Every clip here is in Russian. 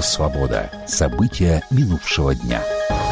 Радио «Свобода». События минувшего дня.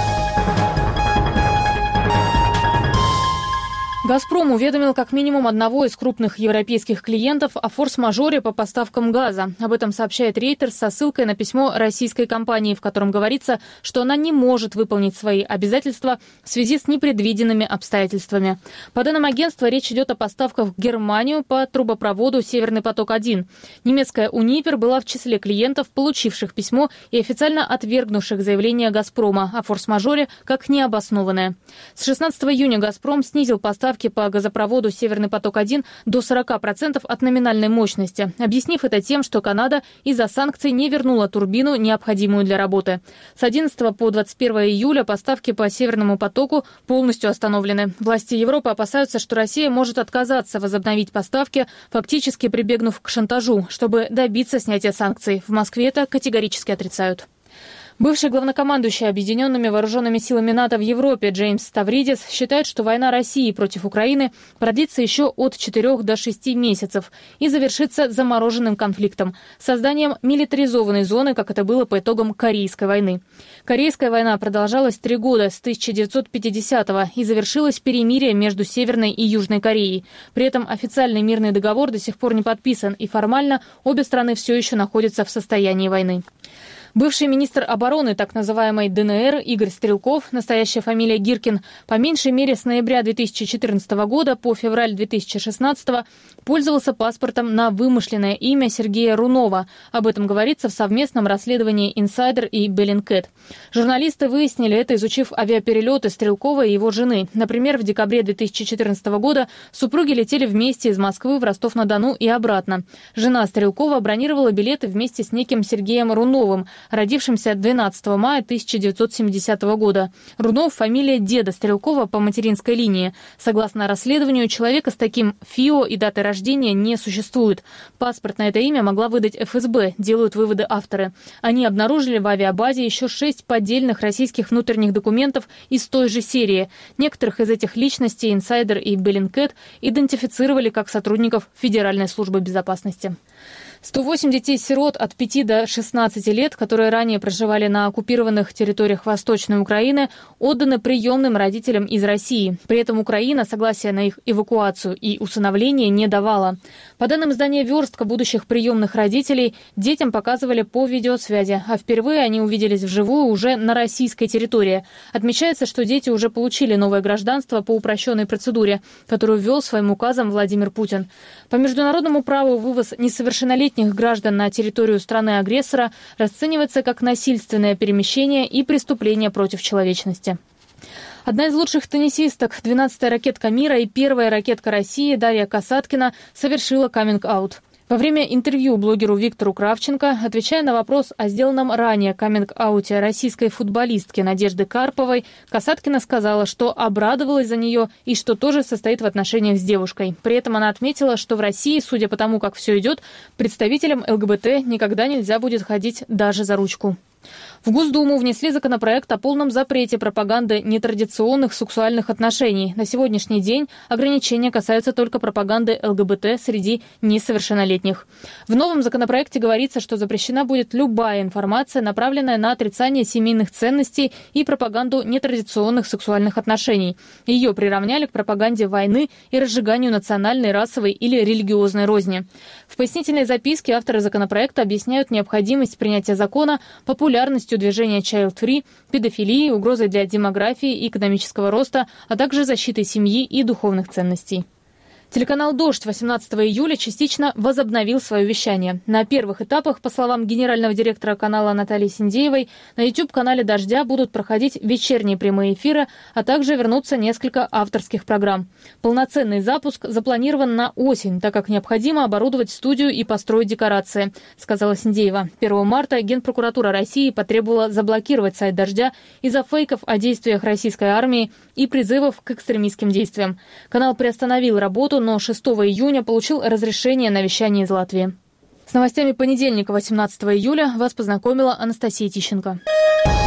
«Газпром» уведомил как минимум одного из крупных европейских клиентов о форс-мажоре по поставкам газа. Об этом сообщает Reuters со ссылкой на письмо российской компании, в котором говорится, что она не может выполнить свои обязательства в связи с непредвиденными обстоятельствами. По данным агентства, речь идет о поставках в Германию по трубопроводу «Северный поток-1». Немецкая «Унипер» была в числе клиентов, получивших письмо и официально отвергнувших заявление «Газпрома» о форс-мажоре как необоснованное. С 16 июня «Газпром» снизил поставки по газопроводу «Северный поток-1» до 40% от номинальной мощности, объяснив это тем, что Канада из-за санкций не вернула турбину, необходимую для работы. С 11 по 21 июля поставки по «Северному потоку» полностью остановлены. Власти Европы опасаются, что Россия может отказаться возобновить поставки, фактически прибегнув к шантажу, чтобы добиться снятия санкций. В Москве это категорически отрицают. Бывший главнокомандующий Объединенными вооруженными силами НАТО в Европе Джеймс Ставридис считает, что война России против Украины продлится еще от 4 до 6 месяцев и завершится замороженным конфликтом, созданием милитаризованной зоны, как это было по итогам Корейской войны. Корейская война продолжалась 3 года с 1950-го и завершилась перемирием между Северной и Южной Кореей. При этом официальный мирный договор до сих пор не подписан, и формально обе страны все еще находятся в состоянии войны. Бывший министр обороны так называемой ДНР Игорь Стрелков, настоящая фамилия Гиркин, по меньшей мере с ноября 2014 года по февраль 2016 пользовался паспортом на вымышленное имя Сергея Рунова. Об этом говорится в совместном расследовании «Инсайдер» и «Беллинкет». Журналисты выяснили это, изучив авиаперелеты Стрелкова и его жены. Например, в декабре 2014 года супруги летели вместе из Москвы в Ростов-на-Дону и обратно. Жена Стрелкова бронировала билеты вместе с неким Сергеем Руновым, родившимся 12 мая 1970 года. Рунов – фамилия деда Стрелкова по материнской линии. Согласно расследованию, человека с таким ФИО и датой рождения не существует. Паспорт на это имя могла выдать ФСБ, делают выводы авторы. Они обнаружили в авиабазе еще 6 поддельных российских внутренних документов из той же серии. Некоторых из этих личностей «Инсайдер» и «Беллинкет» идентифицировали как сотрудников Федеральной службы безопасности. 108 детей-сирот от 5 до 16 лет, которые ранее проживали на оккупированных территориях Восточной Украины, отданы приемным родителям из России. При этом Украина согласия на их эвакуацию и усыновление не давала. По данным издания «Верстка» будущих приемных родителей, детям показывали по видеосвязи, а впервые они увиделись вживую уже на российской территории. Отмечается, что дети уже получили новое гражданство по упрощенной процедуре, которую ввел своим указом Владимир Путин. По международному праву вывоз несовершеннолетних граждан на территорию страны-агрессора расценивается как насильственное перемещение и преступление против человечности. Одна из лучших теннисисток, 12-я ракетка мира и первая ракетка России Дарья Касаткина совершила каминг-аут. Во время интервью блогеру Виктору Кравченко, отвечая на вопрос о сделанном ранее каминг-ауте российской футболистки Надежды Карповой, Касаткина сказала, что обрадовалась за нее и что тоже состоит в отношениях с девушкой. При этом она отметила, что в России, судя по тому, как все идет, представителям ЛГБТ никогда нельзя будет ходить даже за ручку. В Госдуму внесли законопроект о полном запрете пропаганды нетрадиционных сексуальных отношений. На сегодняшний день ограничения касаются только пропаганды ЛГБТ среди несовершеннолетних. В новом законопроекте говорится, что запрещена будет любая информация, направленная на отрицание семейных ценностей и пропаганду нетрадиционных сексуальных отношений. Ее приравняли к пропаганде войны и разжиганию национальной, расовой или религиозной розни. В пояснительной записке авторы законопроекта объясняют необходимость принятия закона популярностью движения Child Free, педофилией, угрозой для демографии и экономического роста, а также защитой семьи и духовных ценностей. Телеканал «Дождь» 18 июля частично возобновил свое вещание. На первых этапах, по словам генерального директора канала Натальи Синдеевой, на YouTube-канале «Дождя» будут проходить вечерние прямые эфиры, а также вернутся несколько авторских программ. Полноценный запуск запланирован на осень, так как необходимо оборудовать студию и построить декорации, сказала Синдеева. 1 марта Генпрокуратура России потребовала заблокировать сайт «Дождя» из-за фейков о действиях российской армии и призывов к экстремистским действиям. Канал приостановил работу, но 6 июня получил разрешение на вещание из Латвии. С новостями понедельника, 18 июля, вас познакомила Анастасия Тищенко.